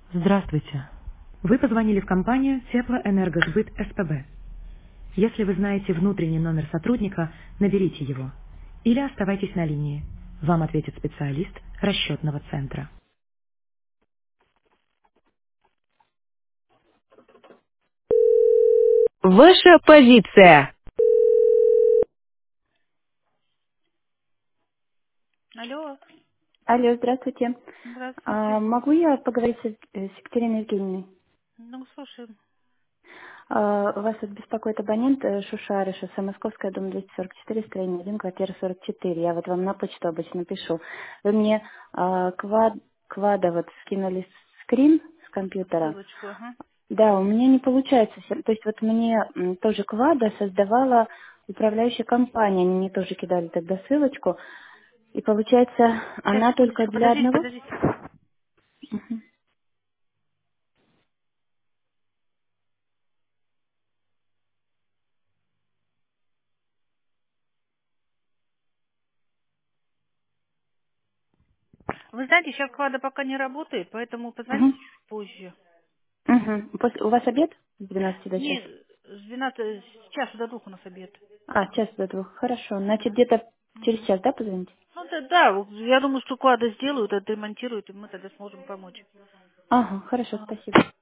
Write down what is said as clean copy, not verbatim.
Здравствуйте. Вы позвонили в компанию Теплоэнергосбыт СПБ. Если вы знаете внутренний номер сотрудника, наберите его. Или оставайтесь на линии. Вам ответит специалист расчетного центра. Ваша позиция. Алло, Алло, здравствуйте. здравствуйте. Могу я поговорить с Екатериной Евгеньевной? Ну, слушаем. Вас вот беспокоит абонент Шушары, шоссе Московская, дом 244, строение 1, квартира 44. Я вот вам на почту обычно пишу. Вы мне квада вот скинули скрин с компьютера. Ссылочку, ага. Да, у меня не получается. То есть вот мне тоже квада создавала управляющая компания. Они мне тоже кидали тогда ссылочку. И получается, Сейчас, она только секундочку, для подождите, одного. подождите. Вы знаете, сейчас Клада пока не работает, поэтому позвоните Мгм. чуть позже. Угу. У вас обед с 12 до Не, часа? с 12, с часу до 2 у нас обед. Час до двух. Хорошо. Значит, Да. где-то через Мгм. час, да, позвоните? Ну да, да, я думаю, что Клада сделают, отремонтируют, и мы тогда сможем помочь. Ага, хорошо, Ага. спасибо.